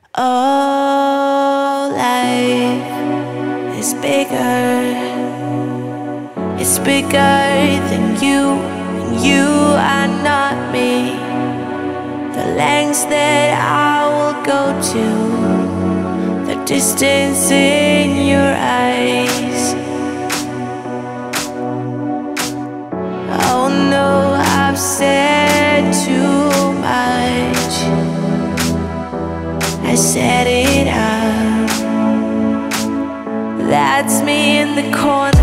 Oh, life is bigger. It's bigger than you, and you are not me. The lengths that I will go to, the distance in your eyes. Oh no, I've said too much. I set it up. That's me in the corner.